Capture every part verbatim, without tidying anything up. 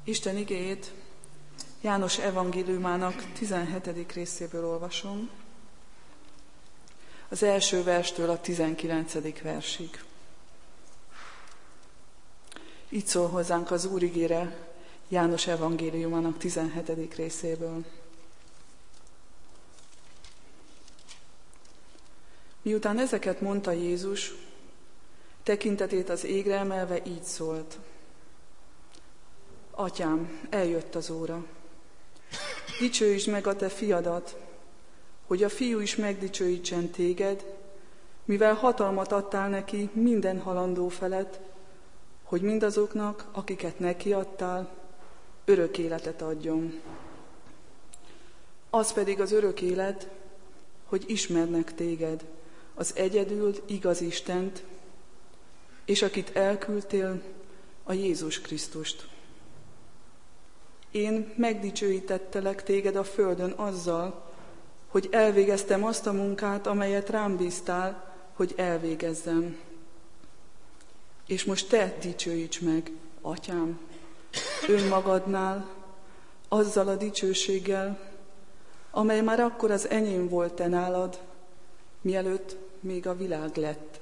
Isten igéjét János evangéliumának tizenhetedik részéből olvasom, az első verstől a tizenkilencedik versig. Így szól hozzánk az Úr igére János evangéliumának tizenhetedik részéből. Miután ezeket mondta Jézus, tekintetét az égre emelve így szólt: Atyám, eljött az óra. Dicsőítsd meg a te fiadat, hogy a fiú is megdicsőítsen téged, mivel hatalmat adtál neki minden halandó felett, hogy mindazoknak, akiket neki adtál, örök életet adjon. Az pedig az örök élet, hogy ismernek téged, az egyedül igaz Istent, és akit elküldtél, a Jézus Krisztust. Én megdicsőítettelek téged a földön azzal, hogy elvégeztem azt a munkát, amelyet rám bíztál, hogy elvégezzem. És most te dicsőíts meg, Atyám, önmagadnál, azzal a dicsőséggel, amely már akkor az enyém volt te nálad, mielőtt még a világ lett.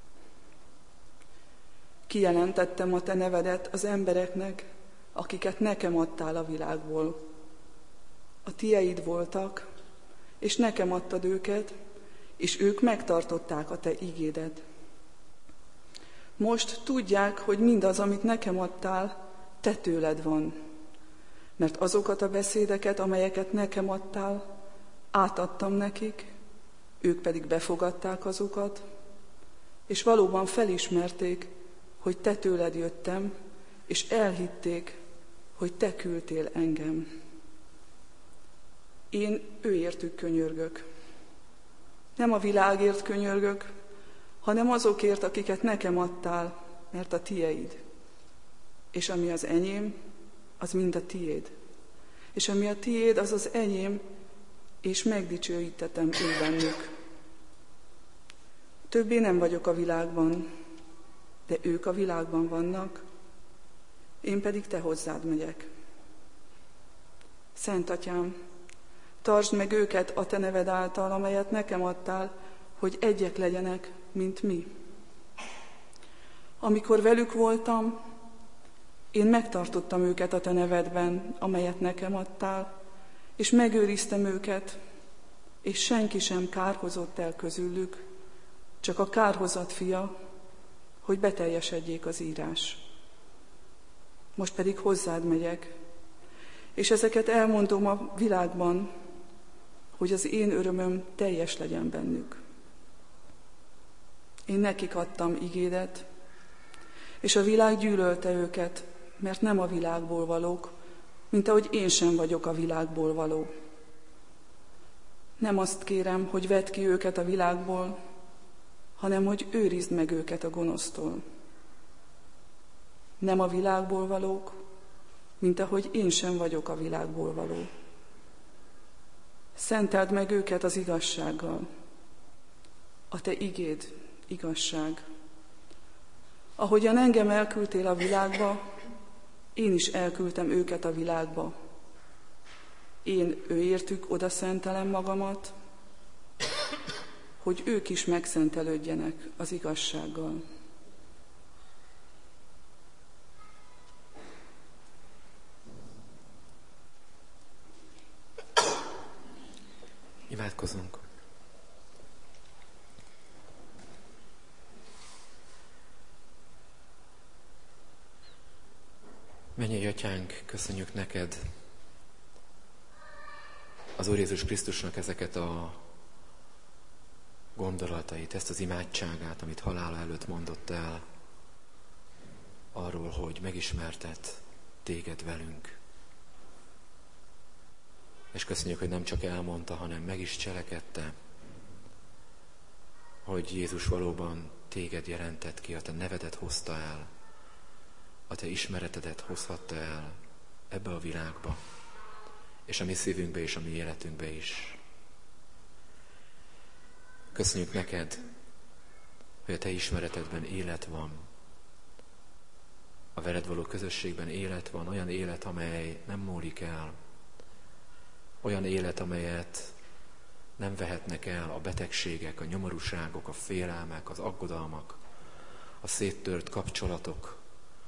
Kijelentettem a te nevedet az embereknek, akiket nekem adtál a világból. A tieid voltak, és nekem adtad őket, és ők megtartották a te igédet. Most tudják, hogy mindaz, amit nekem adtál, te tőled van, mert azokat a beszédeket, amelyeket nekem adtál, átadtam nekik, ők pedig befogadták azokat, és valóban felismerték, hogy te tőled jöttem, és elhitték, hogy te küldtél engem. Én őértük könyörgök. Nem a világért könyörgök, hanem azokért, akiket nekem adtál, mert a tieid. És ami az enyém, az mind a tiéd. És ami a tiéd, az az enyém, és megdicsőítettem ő bennük. Többé nem vagyok a világban, de ők a világban vannak, én pedig te hozzád megyek. Szent Atyám, tartsd meg őket a te neved által, amelyet nekem adtál, hogy egyek legyenek, mint mi. Amikor velük voltam, én megtartottam őket a te nevedben, amelyet nekem adtál, és megőriztem őket, és senki sem kárhozott el közülük, csak a kárhozat fia, hogy beteljesedjék az írás. Most pedig hozzád megyek, és ezeket elmondom a világban, hogy az én örömöm teljes legyen bennük. Én nekik adtam igédet, és a világ gyűlölte őket, mert nem a világból valók, mint ahogy én sem vagyok a világból való. Nem azt kérem, hogy vedd ki őket a világból, hanem hogy őrizd meg őket a gonosztól. Nem a világból valók, mint ahogy én sem vagyok a világból való. Szenteld meg őket az igazsággal. A te igéd igazság. Ahogyan engem elküldtél a világba, én is elküldtem őket a világba. Én őértük oda szentelem magamat, hogy ők is megszentelődjenek az igazsággal. Imádkozunk. Mennyei Atyánk, köszönjük neked az Úr Jézus Krisztusnak ezeket a gondolatait, ezt az imádságát, amit halála előtt mondott el, arról, hogy megismertet téged velünk. És köszönjük, hogy nem csak elmondta, hanem meg is cselekedte, hogy Jézus valóban téged jelentett ki, a te nevedet hozta el, a te ismeretedet hozhatta el ebbe a világba, és a mi szívünkbe és a mi életünkbe is. Köszönjük neked, hogy a te ismeretedben élet van, a veled való közösségben élet van, olyan élet, amely nem múlik el, olyan élet, amelyet nem vehetnek el a betegségek, a nyomorúságok, a félelmek, az aggodalmak, a széttört kapcsolatok,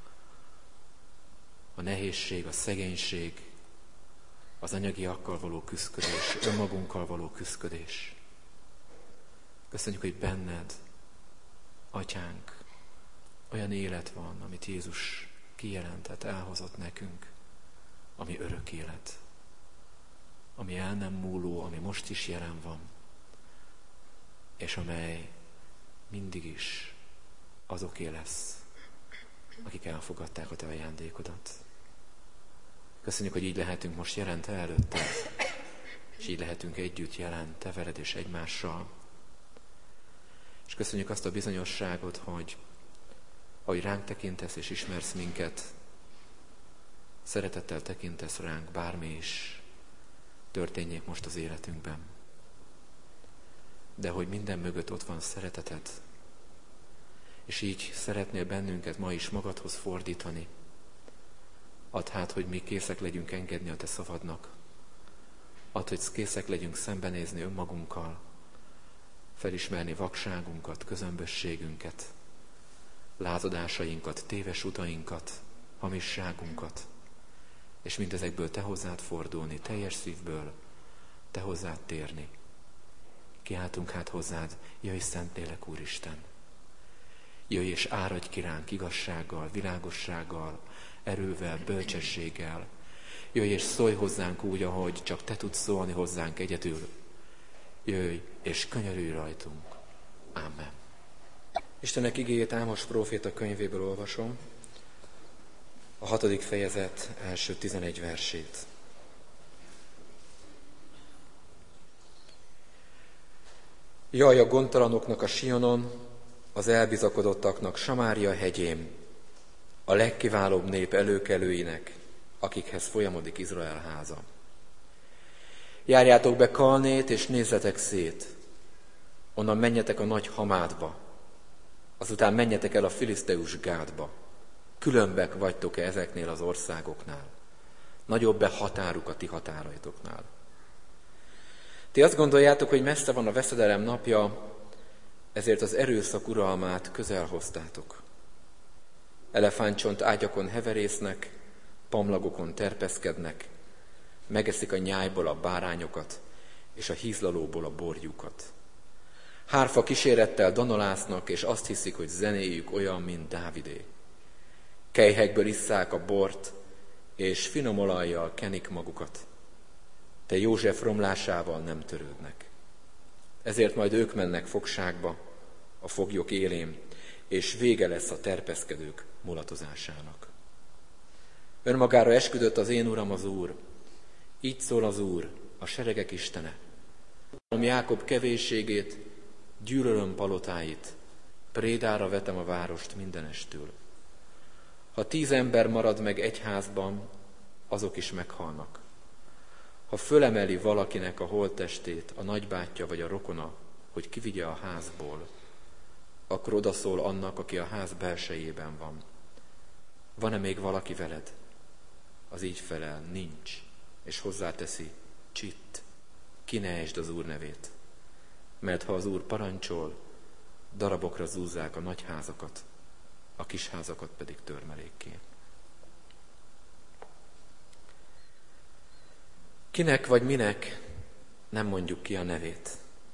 a nehézség, a szegénység, az anyagiakkal való küszködés, önmagunkkal való küszködés. Köszönjük, hogy benned, Atyánk, olyan élet van, amit Jézus kijelentett, elhozott nekünk, ami örök élet, ami el nem múló, ami most is jelen van, és amely mindig is azoké lesz, akik elfogadták a te ajándékodat. Köszönjük, hogy így lehetünk most jelen te előtted, és így lehetünk együtt jelen te veled és egymással. És köszönjük azt a bizonyosságot, hogy ahogy ránk tekintesz és ismersz minket, szeretettel tekintesz ránk, bármi is történjék most az életünkben. De hogy minden mögött ott van szereteted, és így szeretnél bennünket ma is magadhoz fordítani. Add hát, hogy mi készek legyünk engedni a te szavadnak. Add, hogy készek legyünk szembenézni önmagunkkal, felismerni vakságunkat, közömbösségünket, lázadásainkat, téves utainkat, hamisságunkat, és mindezekből te hozzád fordulni, teljes szívből te hozzád térni. Kiáltunk hát hozzád, jöjj Szentlélek Úristen! Jöjj és áradj ki ránk igazsággal, világossággal, erővel, bölcsességgel. Jöjj és szólj hozzánk úgy, ahogy csak te tudsz szólni hozzánk egyedül. Jöjj és könyörülj rajtunk. Ámen. Istennek igéjét Ámos próféta könyvéből olvasom, a hatodik fejezet első tizenegy versét. Jaj a gondtalanoknak a Sionon, az elbizakodottaknak Samária hegyén, a legkiválóbb nép előkelőinek, akikhez folyamodik Izrael háza. Járjátok be Kalnét, és nézzetek szét, onnan menjetek a nagy Hamádba, azután menjetek el a filiszteus Gádba. Különbek vagytok-e ezeknél az országoknál? Nagyobb-e határuk a ti határaitoknál? Ti azt gondoljátok, hogy messze van a veszedelem napja, ezért az erőszak uralmát közel hoztátok. Elefántcsont ágyakon heverésznek, pamlagokon terpeszkednek, megeszik a nyájból a bárányokat, és a hízlalóból a borjukat. Hárfa kísérettel danolásznak, és azt hiszik, hogy zenéjük olyan, mint Dávidé. Kelyhekből isszák a bort, és finom olajjal kenik magukat. Te József romlásával nem törődnek. Ezért majd ők mennek fogságba, a foglyok élén, és vége lesz a terpeszkedők mulatozásának. Önmagára esküdött az én Uram az Úr, így szól az Úr, a seregek Istene. Gyűlölöm Jákob kevésségét, gyűlölöm palotáit, prédára vetem a várost mindenestől. Ha tíz ember marad meg egy házban, azok is meghalnak. Ha fölemeli valakinek a holttestét, a nagybátyja vagy a rokona, hogy kivigye a házból, akkor odaszól annak, aki a ház belsejében van. Van-e még valaki veled? Az így felel, nincs, és hozzáteszi, csitt, ki ne esd az Úr nevét. Mert ha az Úr parancsol, darabokra zúzzák a nagy házakat, a kis házakat pedig törmelékké. Kinek vagy minek nem mondjuk ki a nevét.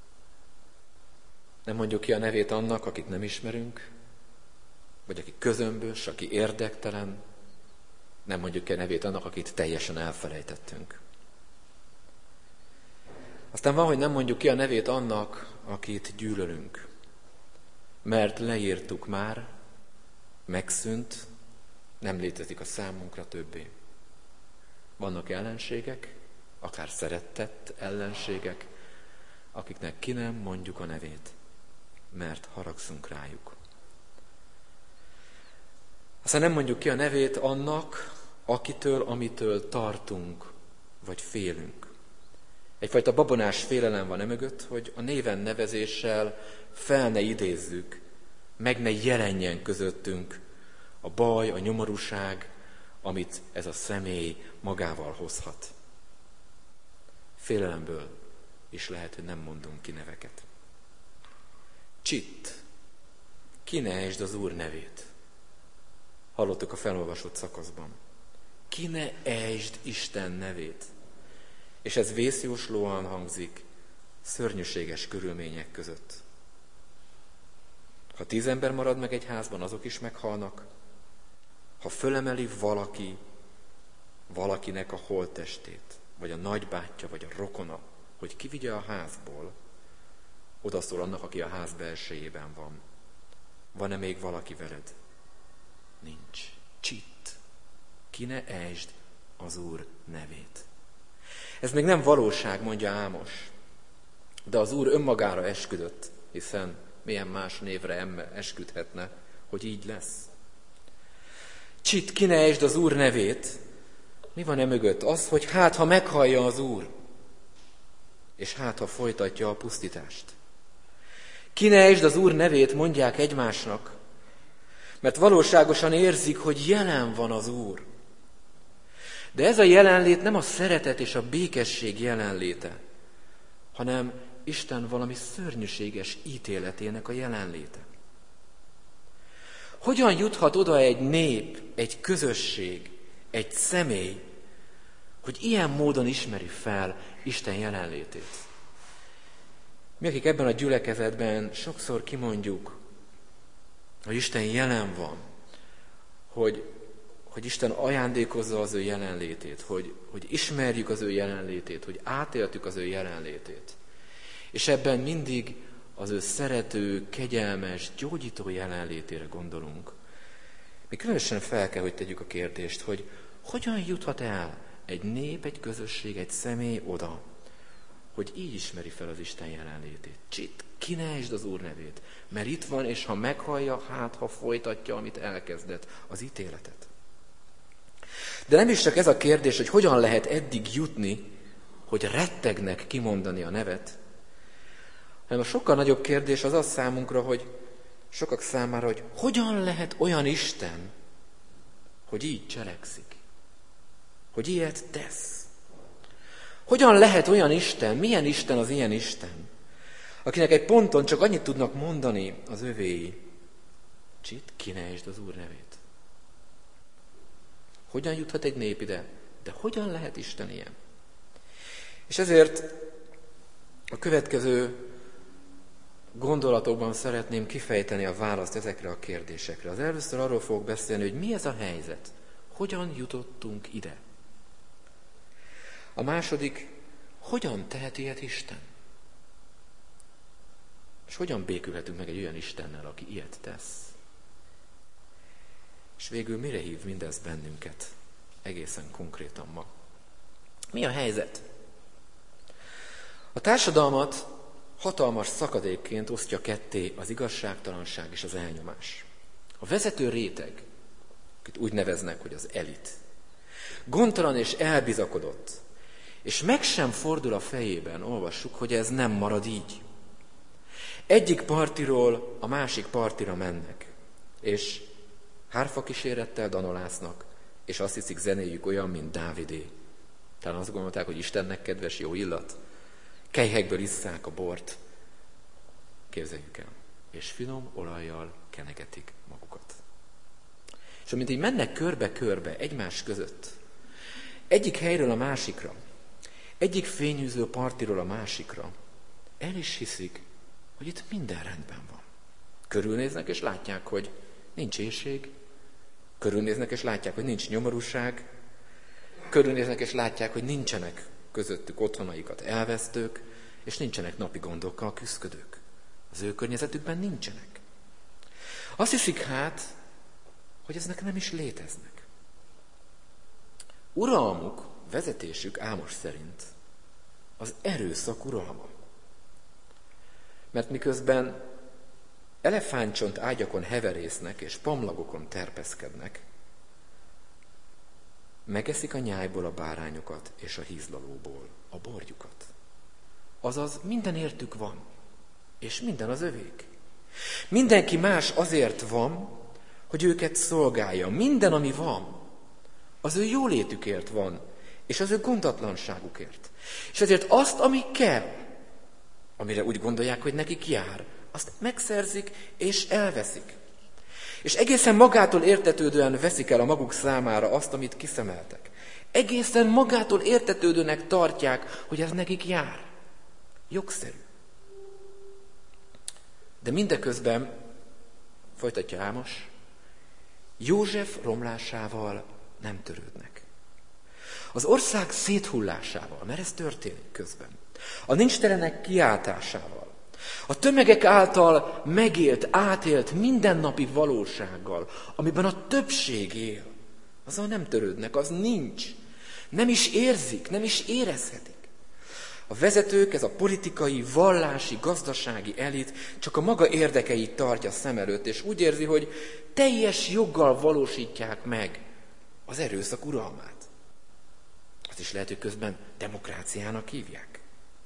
Nem mondjuk ki a nevét annak, akit nem ismerünk, vagy aki közömbös, aki érdektelen. Nem mondjuk ki a nevét annak, akit teljesen elfelejtettünk. Aztán van, hogy nem mondjuk ki a nevét annak, akit gyűlölünk. Mert leírtuk már, megszűnt, nem létezik a számunkra többé. Vannak ellenségek, akár szerettett ellenségek, akiknek ki nem mondjuk a nevét, mert haragszunk rájuk. Aztán nem mondjuk ki a nevét annak, akitől, amitől tartunk, vagy félünk. Egyfajta babonás félelem van emögött, hogy a néven nevezéssel fel ne idézzük, meg ne jelenjen közöttünk a baj, a nyomorúság, amit ez a személy magával hozhat. Félelemből is lehet, hogy nem mondunk ki neveket. Csitt, ki ne ejtsd az Úr nevét. Hallottuk a felolvasott szakaszban. Ki ne ejtsd Isten nevét. És ez vészjóslóan hangzik szörnyűséges körülmények között. Ha tíz ember marad meg egy házban, azok is meghalnak. Ha fölemeli valaki valakinek a holttestét, vagy a nagybátyja, vagy a rokona, hogy kivigye a házból, odaszól annak, aki a ház belsejében van. Van-e még valaki veled? Nincs. Csitt. Ki ne ejtsd az Úr nevét. Ez még nem valóság, mondja Ámos, de az Úr önmagára esküdött, hiszen milyen más névre esküdhetne, hogy így lesz. Csitt, ki ne ejtsd az Úr nevét. Mi van e mögött? Az, hogy hát, ha meghallja az Úr, és hát, ha folytatja a pusztítást. Ki ne ejtsd az Úr nevét, mondják egymásnak, mert valóságosan érzik, hogy jelen van az Úr. De ez a jelenlét nem a szeretet és a békesség jelenléte, hanem Isten valami szörnyűséges ítéletének a jelenléte. Hogyan juthat oda egy nép, egy közösség, egy személy, hogy ilyen módon ismeri fel Isten jelenlétét? Mi, akik ebben a gyülekezetben sokszor kimondjuk, hogy Isten jelen van, hogy, hogy Isten ajándékozza az ő jelenlétét, hogy, hogy ismerjük az ő jelenlétét, hogy átéltük az ő jelenlétét. És ebben mindig az ő szerető, kegyelmes, gyógyító jelenlétére gondolunk. Mi különösen fel kell, hogy tegyük a kérdést, hogy hogyan juthat el egy nép, egy közösség, egy személy oda, hogy így ismeri fel az Isten jelenlétét. Csitt, ki ne ejtsd az Úr nevét, mert itt van, és ha meghallja, hát ha folytatja, amit elkezdett, az ítéletet. De nem is csak ez a kérdés, hogy hogyan lehet eddig jutni, hogy rettegnek kimondani a nevet, hanem a sokkal nagyobb kérdés az az számunkra, hogy sokak számára, hogy hogyan lehet olyan Isten, hogy így cselekszik, hogy ilyet tesz. Hogyan lehet olyan Isten, milyen Isten az ilyen Isten, akinek egy ponton csak annyit tudnak mondani az övéi, csitt, ki ne ejtsd az Úr nevét. Hogyan juthat egy nép ide, de hogyan lehet Isten ilyen? És ezért a következő gondolatokban szeretném kifejteni a választ ezekre a kérdésekre. Az először arról fogok beszélni, hogy mi ez a helyzet, hogyan jutottunk ide. A második, hogyan tehet ilyet Isten? És hogyan békülhetünk meg egy olyan Istennel, aki ilyet tesz? És végül mire hív mindez bennünket egészen konkrétan ma? Mi a helyzet? A társadalmat hatalmas szakadékként osztja ketté az igazságtalanság és az elnyomás. A vezető réteg, akit úgy neveznek, hogy az elit, gondtalan és elbizakodott, és meg sem fordul a fejében, olvassuk, hogy ez nem marad így. Egyik partiról a másik partira mennek, és hárfa kísérettel danolásznak, és azt hiszik, zenéjük olyan, mint Dávidé. Talán azt gondolták, hogy Istennek kedves, jó illat. Kelyhekből isszák a bort. Képzeljük el. És finom olajjal kenegetik magukat. És amint így mennek körbe-körbe egymás között, egyik helyről a másikra, egyik fényűző partiról a másikra, el is hiszik, hogy itt minden rendben van. Körülnéznek és látják, hogy nincs éhség, körülnéznek és látják, hogy nincs nyomorúság, körülnéznek és látják, hogy nincsenek közöttük otthonaikat elvesztők, és nincsenek napi gondokkal küszködők. Az ő környezetükben nincsenek. Azt hiszik hát, hogy ezek nem is léteznek. Uralmuk, vezetésük Ámos szerint az erőszak uralma. Mert miközben elefántcsont ágyakon heverésznek és pamlagokon terpeszkednek, megeszik a nyájból a bárányokat és a hízlalóból a borjukat. Azaz minden értük van, és minden az övék. Mindenki más azért van, hogy hogy őket szolgálja. Minden, ami van, az ő jólétükért van, és az ő gondatlanságukért. És ezért azt, ami kell, amire úgy gondolják, hogy nekik jár, azt megszerzik és elveszik. És egészen magától értetődően veszik el a maguk számára azt, amit kiszemeltek. Egészen magától értetődőnek tartják, hogy ez nekik jár. Jogszerű. De mindeközben, folytatja Ámos, József romlásával nem törődnek. Az ország széthullásával, mert ez történik közben, a nincstelenek kiáltásával, a tömegek által megélt, átélt mindennapi valósággal, amiben a többség él, azzal nem törődnek, az nincs. Nem is érzik, nem is érezhetik. A vezetők, ez a politikai, vallási, gazdasági elit csak a maga érdekeit tartja szem előtt, és úgy érzi, hogy teljes joggal valósítják meg az erőszak uralmát. Azt is lehet, hogy közben demokráciának hívják.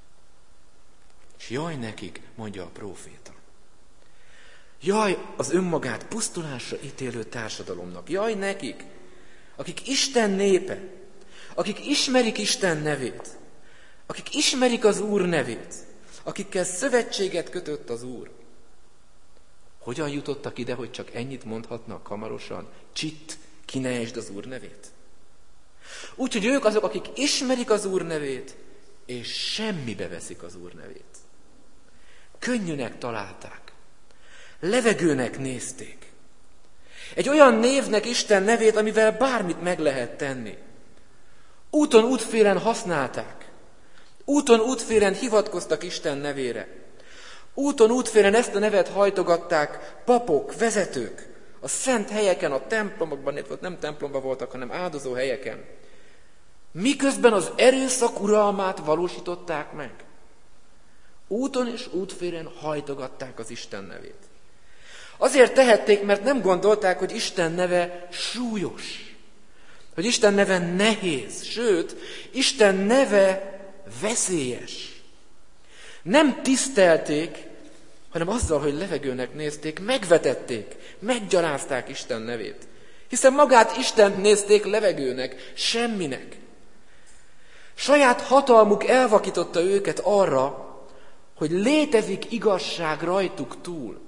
És jaj nekik, mondja a próféta. Jaj az önmagát pusztulásra ítélő társadalomnak. Jaj nekik, akik Isten népe, akik ismerik Isten nevét, akik ismerik az Úr nevét, akikkel szövetséget kötött az Úr. Hogyan jutottak ide, hogy csak ennyit mondhatnak hamarosan? Csitt, ki ne esd az Úr nevét. Úgyhogy ők azok, akik ismerik az Úr nevét, és semmibe veszik az Úr nevét. Könnyűnek találták. Levegőnek nézték. Egy olyan névnek Isten nevét, amivel bármit meg lehet tenni. Úton útfélen használták. Úton útfélen hivatkoztak Isten nevére. Úton útfélen ezt a nevet hajtogatták papok, vezetők, a szent helyeken, a templomokban, nem templomban voltak, hanem áldozó helyeken. Miközben az erőszak uralmát valósították meg. Úton és útfélen hajtogatták az Isten nevét. Azért tehették, mert nem gondolták, hogy Isten neve súlyos, hogy Isten neve nehéz, sőt, Isten neve veszélyes. Nem tisztelték, hanem azzal, hogy levegőnek nézték, megvetették, meggyalázták Isten nevét. Hiszen magát Istent nézték levegőnek, semminek. Saját hatalmuk elvakította őket arra, hogy létezik igazság rajtuk túl.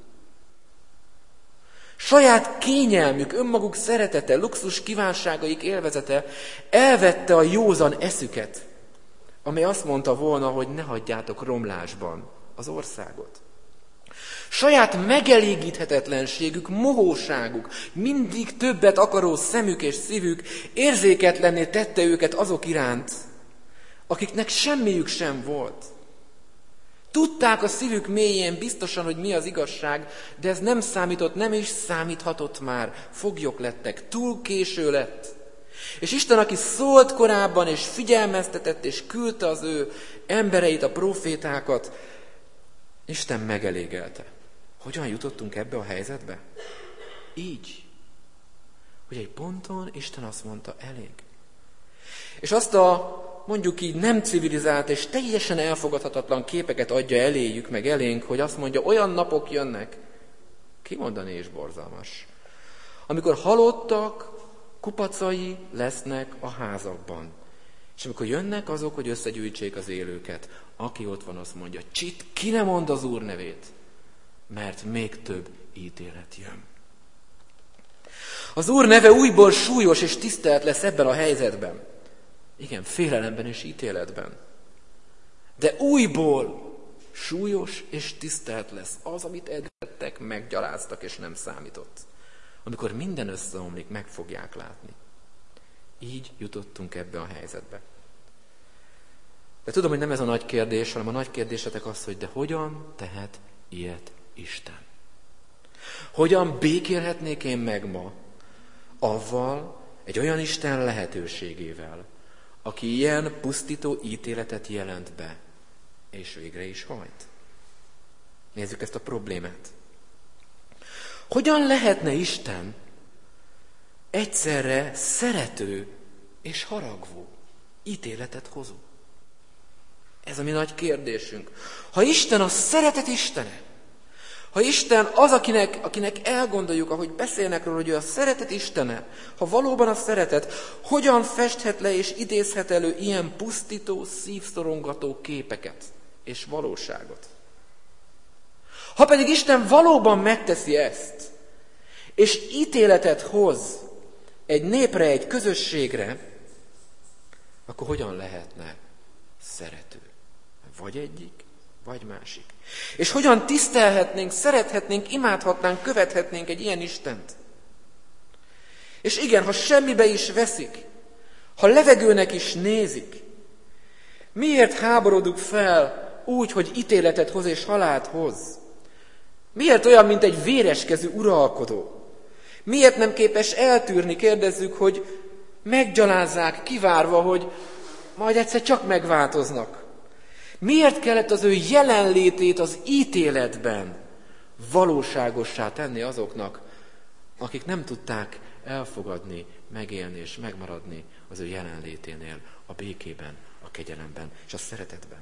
Saját kényelmük, önmaguk szeretete, luxus kívánságaik élvezete elvette a józan eszüket, amely azt mondta volna, hogy ne hagyjátok romlásban az országot. Saját megelégíthetetlenségük, mohóságuk, mindig többet akaró szemük és szívük érzéketlenné tette őket azok iránt, akiknek semmiük sem volt. Tudták a szívük mélyén biztosan, hogy mi az igazság, de ez nem számított, nem is számíthatott már. Foglyok lettek, túl késő lett. És Isten, aki szólt korábban, és figyelmeztetett, és küldte az ő embereit, a profétákat, Isten megelégelte. Hogyan jutottunk ebbe a helyzetbe? Így, hogy egy ponton Isten azt mondta, elég. És azt a, mondjuk így, nem civilizált és teljesen elfogadhatatlan képeket adja eléjük, meg elénk, hogy azt mondja, olyan napok jönnek, kimondani is borzalmas, amikor halottak, kupacai lesznek a házakban. És amikor jönnek azok, hogy összegyűjtsék az élőket, aki ott van, azt mondja, csit, ki ne mond az Úr nevét, mert még több ítélet jön. Az Úr neve újból súlyos és tisztelt lesz ebben a helyzetben. Igen, félelemben és ítéletben. De újból súlyos és tisztelt lesz az, amit eltettek, meggyaláztak és nem számított. Amikor minden összeomlik, meg fogják látni. Így jutottunk ebbe a helyzetbe. De tudom, hogy nem ez a nagy kérdés, hanem a nagy kérdésetek az, hogy de hogyan tehet ilyet Isten? Hogyan békélhetnék én meg ma avval, egy olyan Isten lehetőségével, aki ilyen pusztító ítéletet jelent be, és végre is hajt? Nézzük ezt a problémát. Hogyan lehetne Isten egyszerre szerető és haragvó, ítéletet hozó? Ez a mi nagy kérdésünk. Ha Isten a szeretet Istene, Ha Isten az, akinek, akinek elgondoljuk, ahogy beszélnek róla, hogy ő a szeretet Istene, ha valóban a szeretet, hogyan festhet le és idézhet elő ilyen pusztító, szívszorongató képeket és valóságot? Ha pedig Isten valóban megteszi ezt, és ítéletet hoz egy népre, egy közösségre, akkor hogyan lehetne szerető? Vagy egyik, vagy másik. És hogyan tisztelhetnénk, szerethetnénk, imádhatnánk, követhetnénk egy ilyen Istent? És igen, ha semmibe is veszik, ha levegőnek is nézik, miért háborodunk fel úgy, hogy ítéletet hoz és halált hoz? Miért olyan, mint egy véreskezű uralkodó? Miért nem képes eltűrni, kérdezzük, hogy meggyalázzák, kivárva, hogy majd egyszer csak megváltoznak? Miért kellett az ő jelenlétét az ítéletben valóságossá tenni azoknak, akik nem tudták elfogadni, megélni és megmaradni az ő jelenléténél, a békében, a kegyelemben és a szeretetben?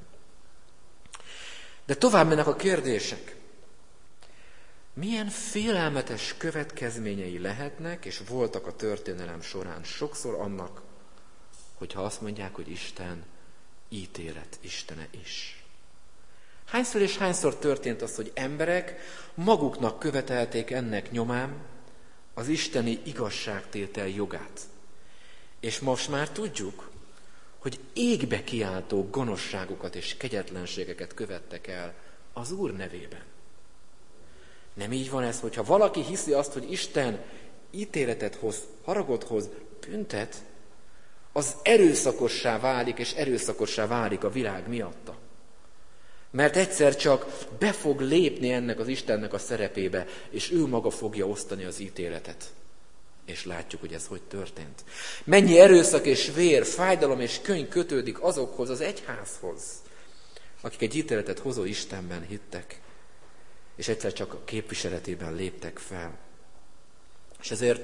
De tovább mennek a kérdések. Milyen félelmetes következményei lehetnek, és voltak a történelem során sokszor annak, hogyha azt mondják, hogy Isten ítélet Istene is. Hányszor és hányszor történt az, hogy emberek maguknak követelték ennek nyomán az isteni igazságtétel jogát. És most már tudjuk, hogy égbe kiáltó gonoszságokat és kegyetlenségeket követtek el az Úr nevében. Nem így van ez, hogyha valaki hiszi azt, hogy Isten ítéletet hoz, haragot hoz, büntet, az erőszakossá válik, és erőszakossá válik a világ miatta. Mert egyszer csak be fog lépni ennek az Istennek a szerepébe, és ő maga fogja osztani az ítéletet. És látjuk, hogy ez hogy történt. Mennyi erőszak és vér, fájdalom és könyv kötődik azokhoz az egyházhoz, akik egy ítéletet hozó Istenben hittek, és egyszer csak a képviseletében léptek fel. És ezért,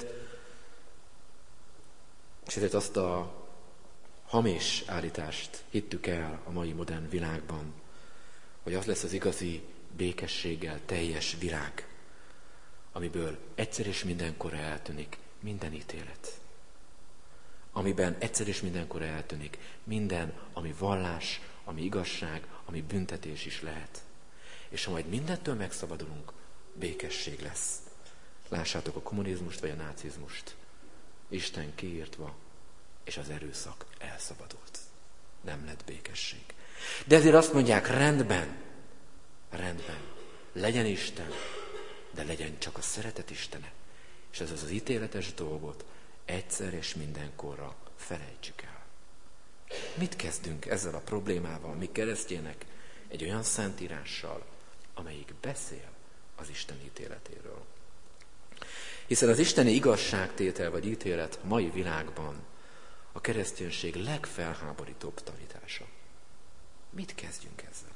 és ezért azt a hamis állítást hittük el a mai modern világban, hogy az lesz az igazi békességgel teljes világ, amiből egyszer és mindenkorra eltűnik minden ítélet. Amiben egyszer és mindenkorra eltűnik minden, ami vallás, ami igazság, ami büntetés is lehet. És ha majd mindentől megszabadulunk, békesség lesz. Lássátok a kommunizmust vagy a nácizmust. Isten kiírtva, és az erőszak elszabadult. Nem lett békesség. De ezért azt mondják, rendben, rendben, legyen Isten, de legyen csak a szeretet Istene. És ez az az ítéletes dolgot egyszer és mindenkorra felejtsük el. Mit kezdünk ezzel a problémával, mi keresztjének, egy olyan szentírással, amelyik beszél az Isten ítéletéről? Hiszen az isteni igazságtétel vagy ítélet a mai világban a kereszténység legfelháborítóbb tanítása. Mit kezdjünk ezzel?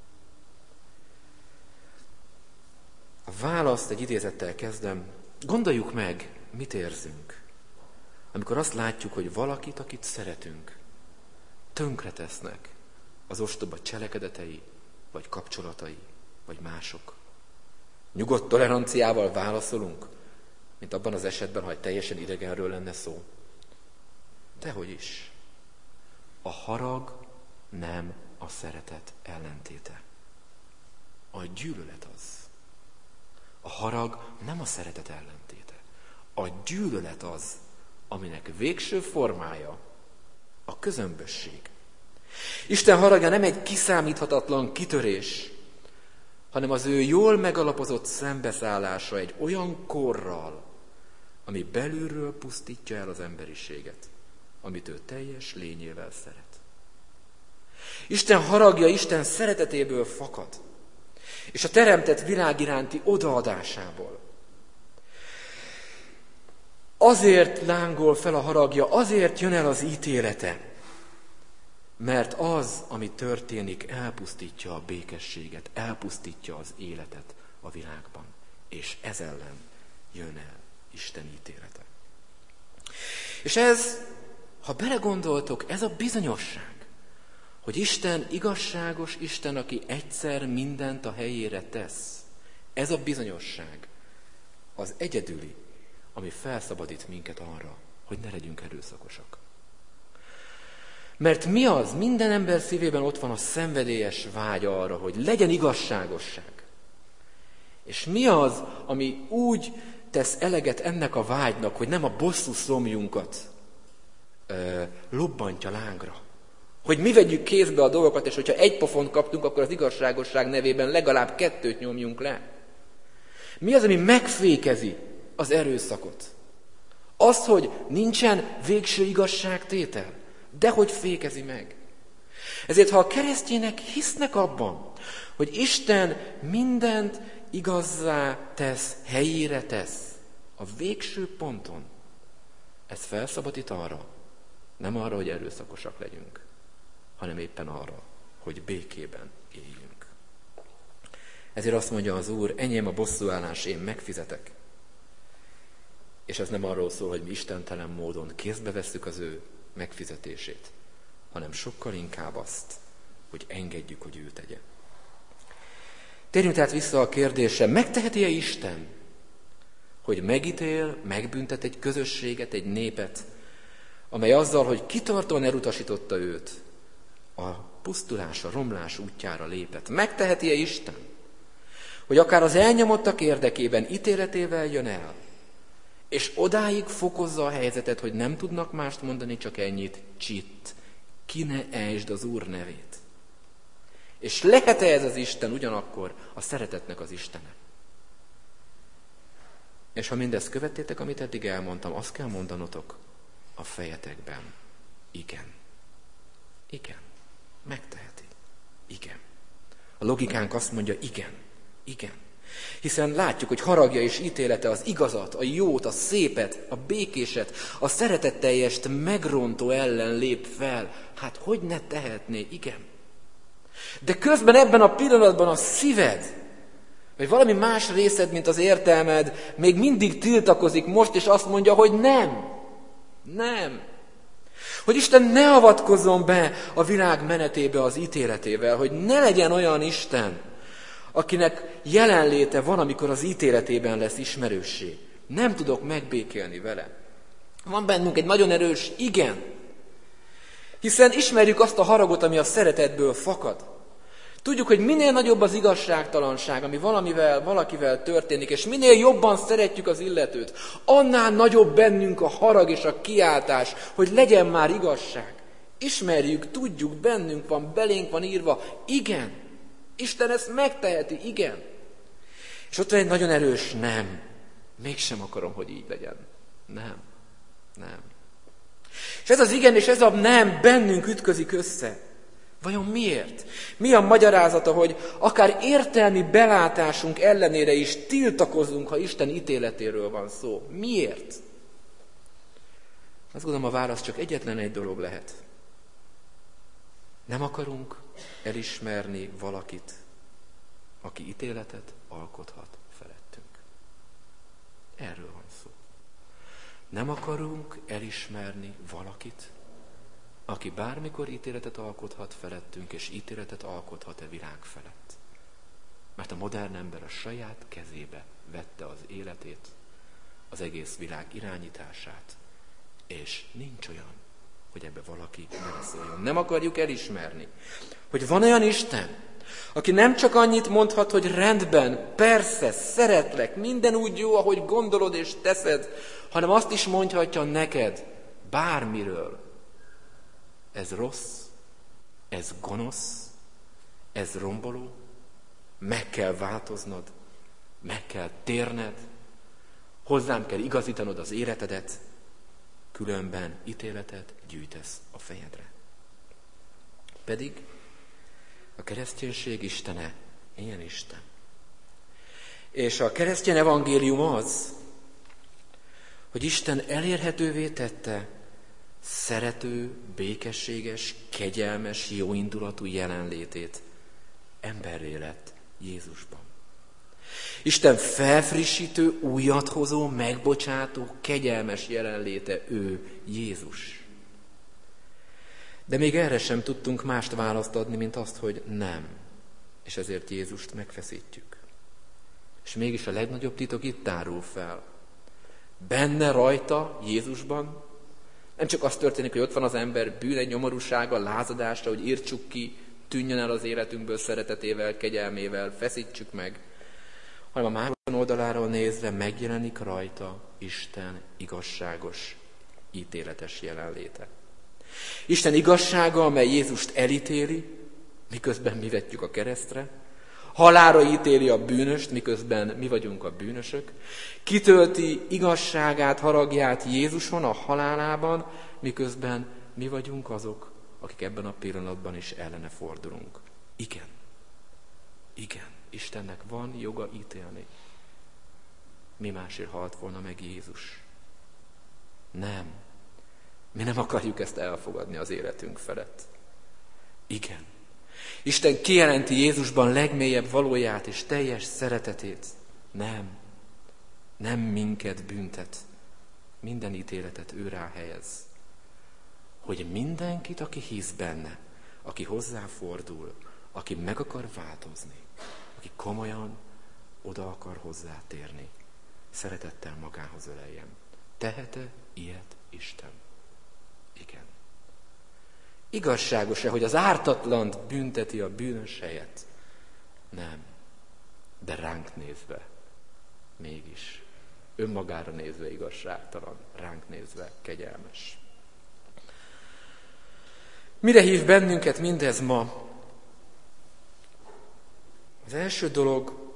A választ egy idézettel kezdem. Gondoljuk meg, mit érzünk, amikor azt látjuk, hogy valakit, akit szeretünk, tönkretesznek az ostoba cselekedetei, vagy kapcsolatai, vagy mások. Nyugodt toleranciával válaszolunk, mint abban az esetben, ha egy teljesen idegenről lenne szó. Dehogy is. A harag nem a szeretet ellentéte. A gyűlölet az. A harag nem a szeretet ellentéte. A gyűlölet az, aminek végső formája a közömbösség. Isten haragja nem egy kiszámíthatatlan kitörés, hanem az ő jól megalapozott szembeszállása egy olyan korral, ami belülről pusztítja el az emberiséget, amit ő teljes lényével szeret. Isten haragja Isten szeretetéből fakad, és a teremtett világ iránti odaadásából. Azért lángol fel a haragja, azért jön el az ítélete, mert az, ami történik, elpusztítja a békességet, elpusztítja az életet a világban, és ez ellen jön el Isten ítélete. És ez, ha belegondoltok, ez a bizonyosság, hogy Isten igazságos Isten, aki egyszer mindent a helyére tesz, Ez a bizonyosság az egyedüli, ami felszabadít minket arra, hogy ne legyünk erőszakosak. Mert mi az? Minden ember szívében ott van a szenvedélyes vágy arra, hogy legyen igazságosság. És mi az, ami úgy tesz eleget ennek a vágynak, hogy nem a bosszú szomjunkat ö, lobbantja lángra. Hogy mi vegyük kézbe a dolgokat, és hogyha egy pofont kaptunk, akkor az igazságosság nevében legalább kettőt nyomjunk le. Mi az, ami megfékezi az erőszakot? Az, hogy nincsen végső igazságtétel, de hogy fékezi meg. Ezért, ha a keresztények hisznek abban, hogy Isten mindent igazzá tesz, helyére tesz, a végső ponton, ez felszabadít arra, nem arra, hogy erőszakosak legyünk, hanem éppen arra, hogy békében éljünk. Ezért azt mondja az Úr, enyém a bosszúállás, én megfizetek. És ez nem arról szól, hogy mi istentelen módon kézbe vesszük az ő megfizetését, hanem sokkal inkább azt, hogy engedjük, hogy ő tegye. Térjünk tehát vissza a kérdésre, megteheti-e Isten, hogy megítél, megbüntet egy közösséget, egy népet, amely azzal, hogy kitartóan elutasította őt, a pusztulás, a romlás útjára lépett. Megteheti-e Isten, hogy akár az elnyomottak érdekében ítéletével jön el, és odáig fokozza a helyzetet, hogy nem tudnak mást mondani, csak ennyit, csitt, ki ne ejtsd az Úr nevét. És lehet-e ez az Isten ugyanakkor a szeretetnek az Istene? És ha mindezt követtétek, amit eddig elmondtam, azt kell mondanotok a fejetekben. Igen. Igen. Megteheti. Igen. A logikánk azt mondja, igen. Igen. Hiszen látjuk, hogy haragja és ítélete az igazat, a jót, a szépet, a békéset, a szeretetteljest megrontó ellen lép fel. Hát hogy ne tehetné? Igen. De közben ebben a pillanatban a szíved, vagy valami más részed, mint az értelmed, még mindig tiltakozik most, és azt mondja, hogy nem. Nem. Hogy Isten ne avatkozzon be a világ menetébe az ítéletével, hogy ne legyen olyan Isten, akinek jelenléte van, amikor az ítéletében lesz ismerőssé. Nem tudok megbékélni vele. Van bennünk egy nagyon erős igen. Hiszen ismerjük azt a haragot, ami a szeretetből fakad. Tudjuk, hogy minél nagyobb az igazságtalanság, ami valamivel, valakivel történik, és minél jobban szeretjük az illetőt, annál nagyobb bennünk a harag és a kiáltás, hogy legyen már igazság. Ismerjük, tudjuk, bennünk van, belénk van írva, igen. Isten ezt megteheti, igen. És ott van egy nagyon erős nem. Mégsem akarom, hogy így legyen. Nem. Nem. És ez az igen és ez a nem bennünk ütközik össze. Vajon miért? Mi a magyarázata, hogy akár értelmi belátásunk ellenére is tiltakozunk, ha Isten ítéletéről van szó? Miért? Azt gondolom, a válasz csak egyetlen egy dolog lehet. Nem akarunk elismerni valakit, aki ítéletet alkothat felettünk. Erről van szó. Nem akarunk elismerni valakit, aki bármikor ítéletet alkothat felettünk, és ítéletet alkothat-e világ felett. Mert a modern ember a saját kezébe vette az életét, az egész világ irányítását, és nincs olyan, hogy ebbe valaki beleszóljon. Nem akarjuk elismerni, hogy van olyan Isten, aki nem csak annyit mondhat, hogy rendben, persze, szeretlek, minden úgy jó, ahogy gondolod és teszed, hanem azt is mondhatja neked bármiről. Ez rossz, ez gonosz, ez romboló, meg kell változnod, meg kell térned, hozzám kell igazítanod az életedet, különben ítéletet gyűjtesz a fejedre. Pedig a kereszténység Istene ilyen Isten. És a keresztény evangélium az, hogy Isten elérhetővé tette szerető, békességes, kegyelmes, jóindulatú jelenlétét emberré lett Jézusban. Isten felfrissítő, újat hozó, megbocsátó, kegyelmes jelenléte ő, Jézus. De még erre sem tudtunk mást választ adni, mint azt, hogy nem. És ezért Jézust megfeszítjük. És mégis a legnagyobb titok itt tárul fel. Benne, rajta, Jézusban nem csak az történik, hogy ott van az ember bűne, nyomorúsága, lázadása, hogy írtsuk ki, tűnjön el az életünkből szeretetével, kegyelmével, feszítsük meg, hanem a másik oldaláról nézve megjelenik rajta Isten igazságos, ítéletes jelenléte. Isten igazsága, amely Jézust elítéli, miközben mi vetjük a keresztre, halálra ítéli a bűnöst, miközben mi vagyunk a bűnösök, kitölti igazságát, haragját Jézuson a halálában, miközben mi vagyunk azok, akik ebben a pillanatban is ellene fordulunk. Igen, igen, Istennek van joga ítélni. Mi másért halt volna meg Jézus? Nem. Mi nem akarjuk ezt elfogadni az életünk felett. Igen. Isten kijelenti Jézusban legmélyebb valóját és teljes szeretetét. Nem. Nem minket büntet. Minden ítéletet ő rá helyez. Hogy mindenkit, aki hisz benne, aki hozzáfordul, aki meg akar változni, aki komolyan oda akar hozzátérni, szeretettel magához öleljen. Tehet-e ilyet Isten? Igen. Igazságos-e, hogy az ártatlant bünteti a bűnös helyett? Nem. De ránk nézve mégis. Önmagára nézve igazságtalan, ránk nézve kegyelmes. Mire hív bennünket mindez ma? Az első dolog,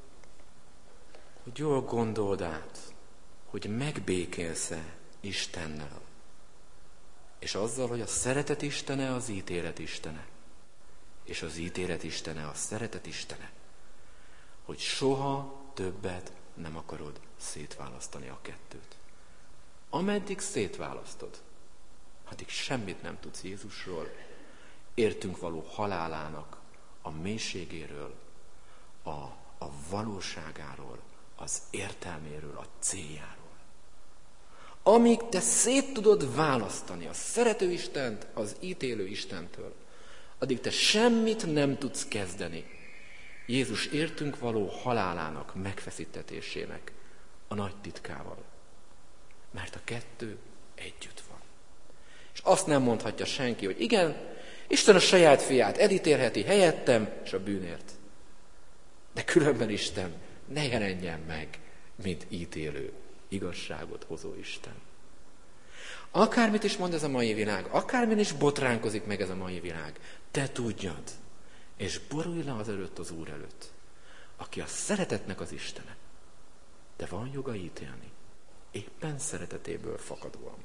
hogy jól gondold át, hogy megbékélsz-e Istennel. És azzal, hogy a szeretet Istene az ítélet Istene. És az ítélet Istene a szeretet Istene. Hogy soha többet nem akarod szétválasztani a kettőt. Ameddig szétválasztod, addig semmit nem tudsz Jézusról, értünk való halálának a mélységéről, a, a valóságáról, az értelméről, a céljáról. Amíg te szét tudod választani a szerető Istent az ítélő Istentől, addig te semmit nem tudsz kezdeni Jézus értünk való halálának megfeszítetésének a nagy titkával. Mert a kettő együtt van. És azt nem mondhatja senki, hogy igen, Isten a saját fiát elítélheti helyettem és a bűnért. De különben Isten ne jelenjen meg, mint ítélő, igazságot hozó Isten. Akármit is mond ez a mai világ, akármin is botránkozik meg ez a mai világ, te tudjad, és borulj le az előtt az Úr előtt, aki a szeretetnek az Istene, de van joga ítélni, éppen szeretetéből fakadóan.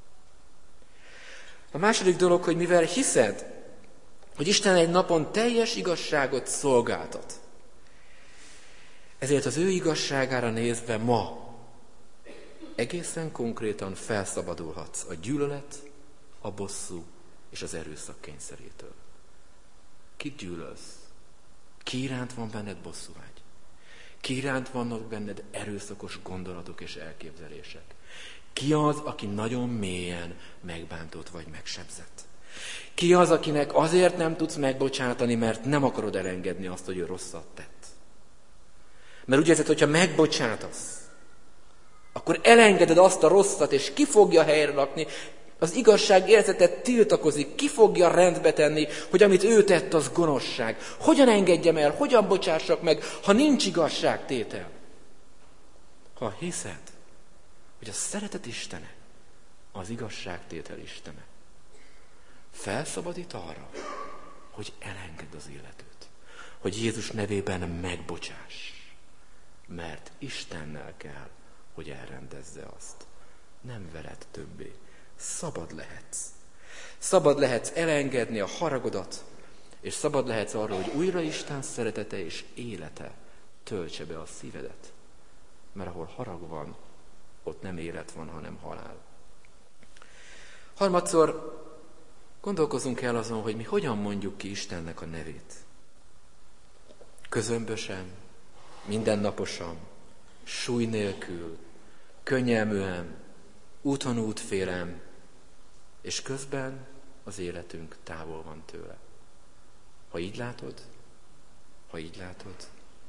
A második dolog, hogy mivel hiszed, hogy Isten egy napon teljes igazságot szolgáltat, ezért az ő igazságára nézve ma egészen konkrétan felszabadulhatsz a gyűlölet, a bosszú és az erőszak kényszerétől. Kit gyűlölsz? Ki iránt van benned bosszúvágy? Ki iránt vannak benned erőszakos gondolatok és elképzelések? Ki az, aki nagyon mélyen megbántott vagy megsebzett? Ki az, akinek azért nem tudsz megbocsátani, mert nem akarod elengedni azt, hogy ő rosszat tett? Mert úgy érzed, hogyha megbocsátasz, akkor elengeded azt a rosszat, és ki fogja helyre rakni, az igazság érzetet tiltakozik, ki fogja rendbe tenni, hogy amit ő tett, az gonoszság. Hogyan engedjem el, hogyan bocsássak meg, ha nincs igazságtétel? Ha hiszed, hogy a szeretet Istene, az igazságtétel Istene, felszabadít arra, hogy elengedd az életőt, hogy Jézus nevében megbocsáss, mert Istennel kell, hogy elrendezze azt. Nem veled többé. Szabad lehetsz. Szabad lehetsz elengedni a haragodat, és szabad lehetsz arra, hogy újra Isten szeretete és élete töltse be a szívedet. Mert ahol harag van, ott nem élet van, hanem halál. Harmadszor gondolkozunk el azon, hogy mi hogyan mondjuk ki Istennek a nevét. Közömbösen, mindennaposan, súly nélkül, könnyelműen, úton útfélem, és közben az életünk távol van tőle. Ha így látod, ha így látod,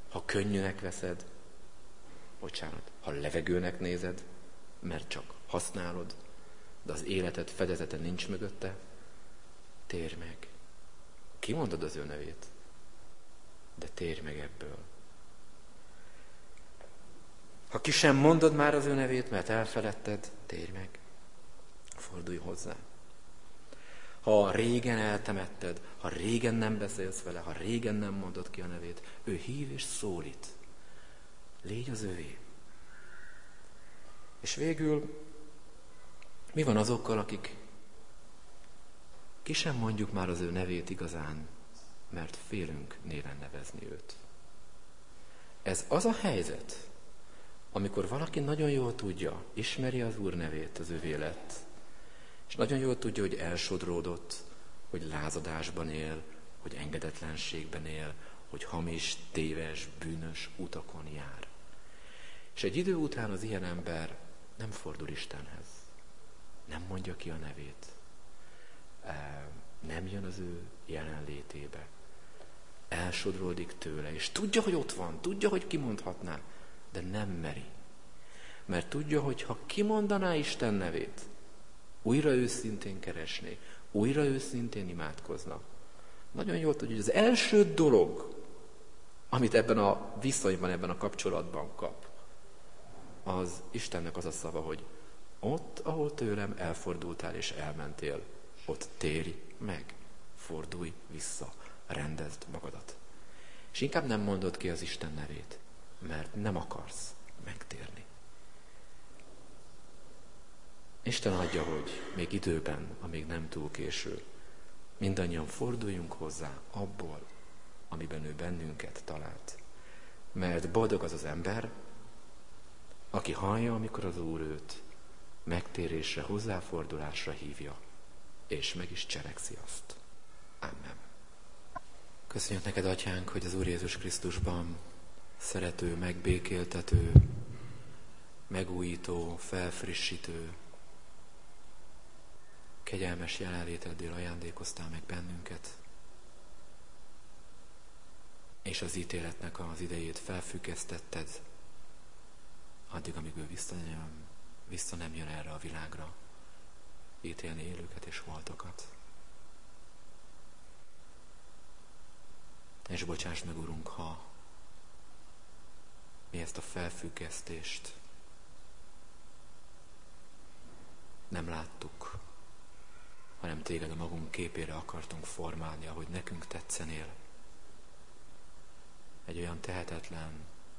ha könnyűnek veszed, bocsánat, ha levegőnek nézed, mert csak használod, de az életed fedezete nincs mögötte, térj meg. Kimondod az ő nevét, de térj meg ebből. Ha ki sem mondod már az ő nevét, mert elfeledted, térj meg, fordulj hozzá. Ha régen eltemetted, ha régen nem beszélsz vele, ha régen nem mondod ki a nevét, ő hív és szólít. Légy az ővé. És végül, mi van azokkal, akik ki sem mondjuk már az ő nevét igazán, mert félünk néven nevezni őt. Ez az a helyzet, amikor valaki nagyon jól tudja, ismeri az Úr nevét, az övé lett, és nagyon jól tudja, hogy elsodródott, hogy lázadásban él, hogy engedetlenségben él, hogy hamis, téves, bűnös utakon jár. És egy idő után az ilyen ember nem fordul Istenhez, nem mondja ki a nevét, nem jön az ő jelenlétébe, elsodródik tőle, és tudja, hogy ott van, tudja, hogy kimondhatná, de nem meri. Mert tudja, hogy ha kimondaná Isten nevét, újra őszintén keresné, újra őszintén imádkozna. Nagyon jól tudja, hogy az első dolog, amit ebben a viszonyban, ebben a kapcsolatban kap, az Istennek az a szava, hogy ott, ahol tőlem elfordultál és elmentél, ott térj meg, fordulj vissza, rendezd magadat. És inkább nem mondod ki az Isten nevét, mert nem akarsz megtérni. Isten adja, hogy még időben, amíg nem túl késő, mindannyian forduljunk hozzá abból, amiben ő bennünket talált. Mert boldog az az ember, aki hallja, amikor az Úr őt megtérésre, hozzáfordulásra hívja, és meg is cselekszi azt. Amen. Köszönjük neked, Atyánk, hogy az Úr Jézus Krisztusban szerető, megbékéltető, megújító, felfrissítő, kegyelmes jelenléteddel ajándékoztál meg bennünket, és az ítéletnek az idejét felfüggesztetted, addig, amíg ő vissza nem, vissza nem jön erre a világra, ítélni élőket és holtokat. És bocsáss meg, Urunk, ha mi ezt a felfüggesztést nem láttuk, hanem téged a magunk képére akartunk formálni, ahogy nekünk tetszenél. Egy olyan tehetetlen,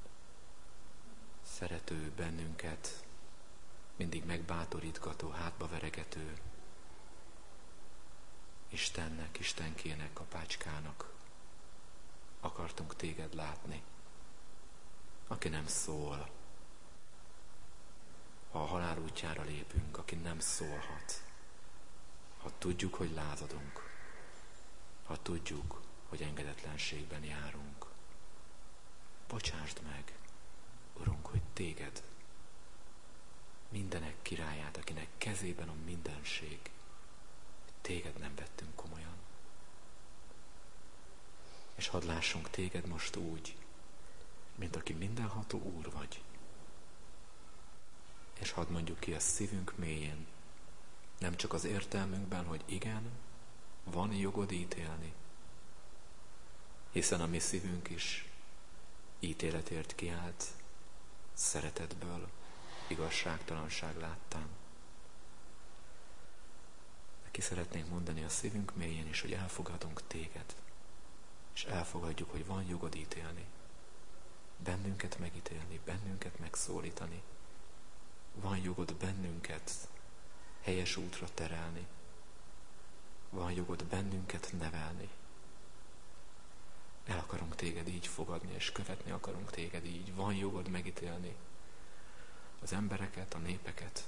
szerető, bennünket mindig megbátorítgató, hátba veregető Istennek, Istenkének, apácskának akartunk téged látni, aki nem szól. Ha a halál útjára lépünk, aki nem szólhat, ha tudjuk, hogy lázadunk, ha tudjuk, hogy engedetlenségben járunk, bocsásd meg, Urunk, hogy téged, mindenek királyát, akinek kezében a mindenség, téged nem vettünk komolyan. És hadd lássunk téged most úgy, mint aki mindenható Úr vagy. És hadd mondjuk ki a szívünk mélyén, nem csak az értelmünkben, hogy igen, van jogod ítélni, hiszen a mi szívünk is ítéletért kiállt, szeretetből, igazságtalanság láttán. De ki szeretnénk mondani a szívünk mélyén is, hogy elfogadunk téged, és elfogadjuk, hogy van jogod ítélni, bennünket megítélni, bennünket megszólítani. Van jogod bennünket helyes útra terelni. Van jogod bennünket nevelni. El akarunk téged így fogadni, és követni akarunk téged így. Van jogod megítélni az embereket, a népeket,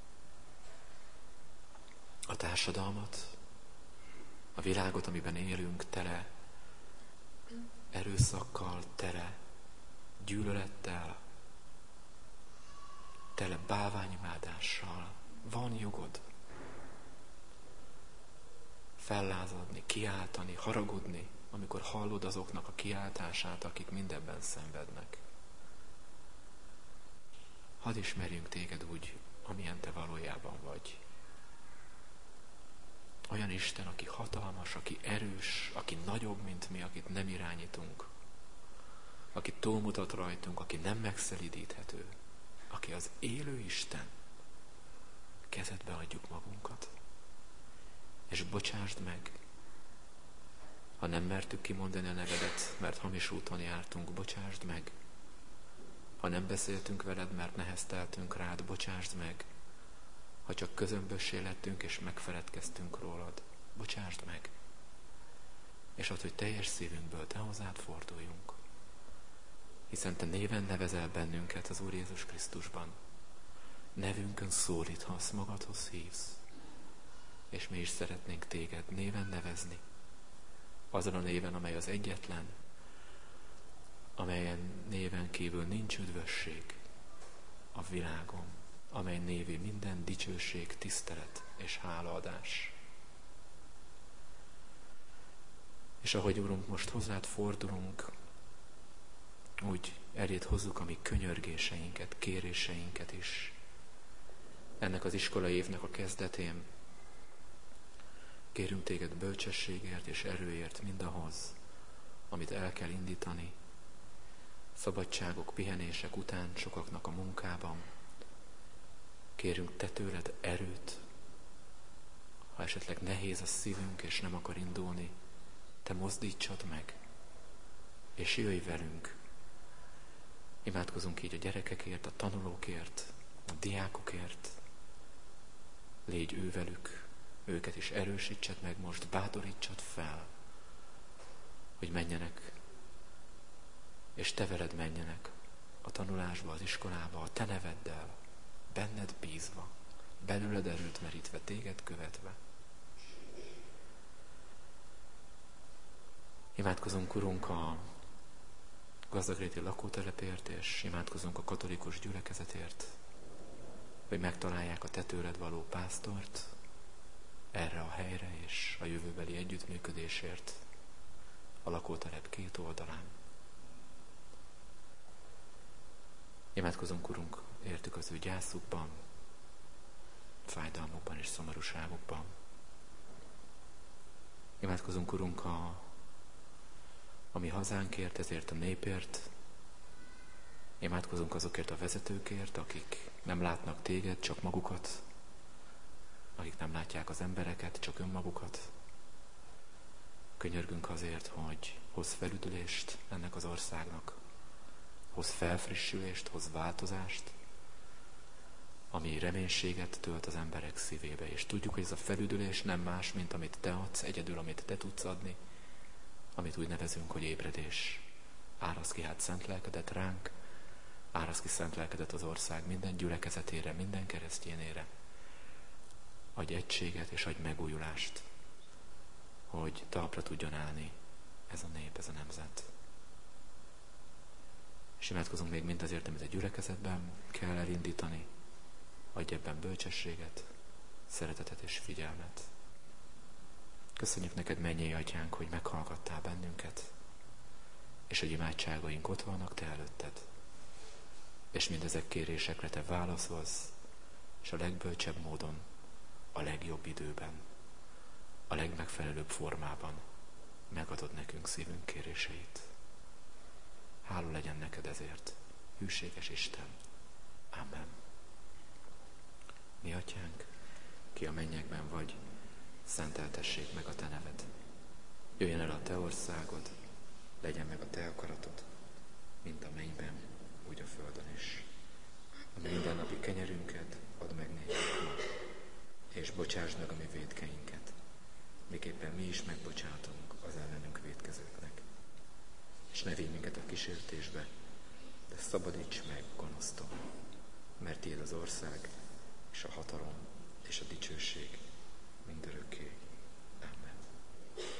a társadalmat, a világot, amiben élünk, tele erőszakkal, tele gyűlölettel, tele bálványimádással. Van jogod fellázadni, kiáltani, haragudni, amikor hallod azoknak a kiáltását, akik mindebben szenvednek. Hadd ismerjünk téged úgy, amilyen te valójában vagy. Olyan Isten, aki hatalmas, aki erős, aki nagyobb, mint mi, akit nem irányítunk, aki túlmutat rajtunk, aki nem megszelídíthető, aki az élő Isten. Kezedbe adjuk magunkat, és bocsásd meg, ha nem mertük kimondani a nevedet, mert hamis úton jártunk, bocsásd meg. Ha nem beszéltünk veled, mert nehezteltünk rád, bocsásd meg. Ha csak közömbössé lettünk, és megfeledkeztünk rólad, bocsásd meg. És add, hogy teljes szívünkből te hozzád forduljunk. Hiszen te néven nevezel bennünket az Úr Jézus Krisztusban. Nevünkön szólíthatsz, magadhoz hívsz. És mi is szeretnénk téged néven nevezni. Azon a néven, amely az egyetlen, amelyen néven kívül nincs üdvösség a világon, amely névé minden dicsőség, tisztelet és hálaadás. És ahogy Urunk, most hozzád fordulunk, úgy eléd hozzuk a mi könyörgéseinket, kéréseinket is. Ennek az iskolai évnek a kezdetén kérünk téged bölcsességért és erőért mindahhoz, amit el kell indítani, szabadságok, pihenések után sokaknak a munkában. Kérünk te tőled erőt, ha esetleg nehéz a szívünk és nem akar indulni, te mozdítsad meg, és jöjj velünk. Imádkozunk így a gyerekekért, a tanulókért, a diákokért. Légy ő velük, őket is erősítsed meg most, bátorítsad fel, hogy menjenek, és te veled menjenek a tanulásba, az iskolába, a te neveddel, benned bízva, belőled erőt merítve, téged követve. Imádkozunk, Urunk, a gazdagréti lakótelepért, és imádkozunk a katolikus gyülekezetért, hogy megtalálják a te tőled való pásztort erre a helyre és a jövőbeli együttműködésért a lakótelep két oldalán. Imádkozunk, Urunk, értük az ő gyászukban, fájdalmukban és szomorúságukban. Imádkozunk, Urunk, a, a mi hazánkért, ezért a népért. Imádkozunk azokért a vezetőkért, akik nem látnak téged, csak magukat, akik nem látják az embereket, csak önmagukat. Könyörgünk azért, hogy hoz felüdülést ennek az országnak, hoz felfrissülést, hoz változást, ami reménységet tölt az emberek szívébe. És tudjuk, hogy ez a felüdülés nem más, mint amit te adsz, egyedül, amit te tudsz adni, amit úgy nevezünk, hogy ébredés. Árasz ki hát szent lelkedet ránk, árasz ki szent lelkedet az ország minden gyülekezetére, minden keresztjénére. Adj egységet és adj megújulást, hogy talpra tudjon állni ez a nép, ez a nemzet. És imádkozunk még mindazért, amit a gyülekezetben kell elindítani. Adj ebben bölcsességet, szeretetet és figyelmet. Köszönjük neked, mennyei Atyánk, hogy meghallgattál bennünket, és hogy imádságaink ott vannak te előtted. És mindezek kérésekre te válaszolsz, és a legbölcsebb módon, a legjobb időben, a legmegfelelőbb formában megadod nekünk szívünk kéréseit. Hála legyen neked ezért, hűséges Isten. Amen. Mi Atyánk, ki a mennyekben vagy, szenteltessék meg a te neved. Jöjjön el a te országod, legyen meg a te akaratod, mint a mennyben, úgy a földön is. A mindennapi kenyerünket add meg nékünk ma, és bocsásd meg a mi vétkeinket, miképpen mi is megbocsátunk az ellenünk vétkezőknek. És ne vigy minket a kísértésbe, de szabadíts meg gonosztól, mert tiéd az ország, és a hatalom, és a dicsőség mindörökké.